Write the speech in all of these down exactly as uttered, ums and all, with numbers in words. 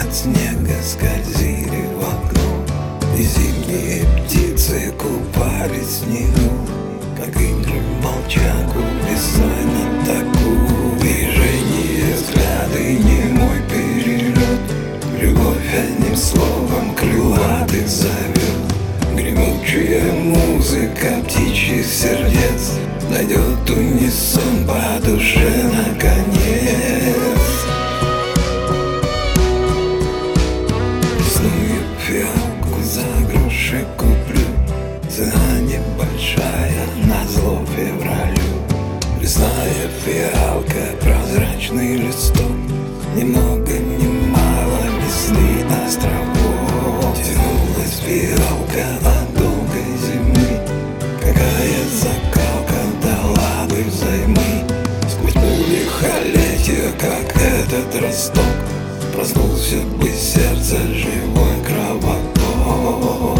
от снега скользили в окно, и зимние птицы купались в снегу, как игры в молчанку весной на таку. Движение, взгляды, немой перелет, любовь одним словом крылатых зовет. Гремучая музыка птичьих сердец найдет унисон по душе наконец. Лесную фиалку за гроши куплю, цена небольшая, назло февралю. Лесная фиалка, прозрачный листок, ни много ни мало весны островов. Тянулась фиалка от долгой зимы, какая закалка дала бы взаймы. Сквозь пули лихолетия, как этот росток, проснулся бы сердце живой кровоток.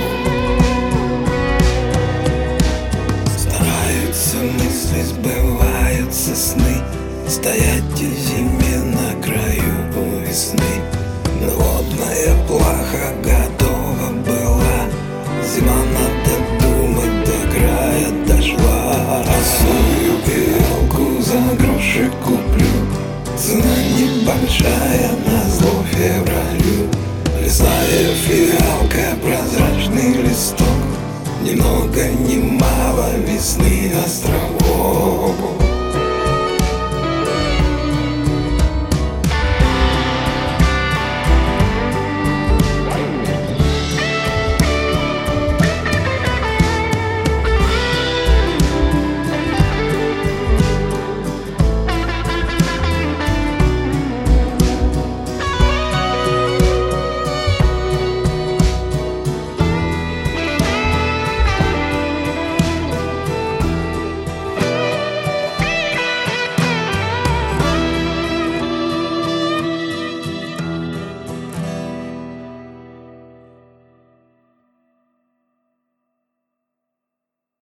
Стараются мысли, сбываются сны, стоять и зиме на краю весны. Но водная плаха готова была, зима, надо думать, до края дошла. Росую фиалку за гроши куплю, цена небольшая, назло февралю. Лесная фиалка, прозрачный листок, ни много ни мало весны островов.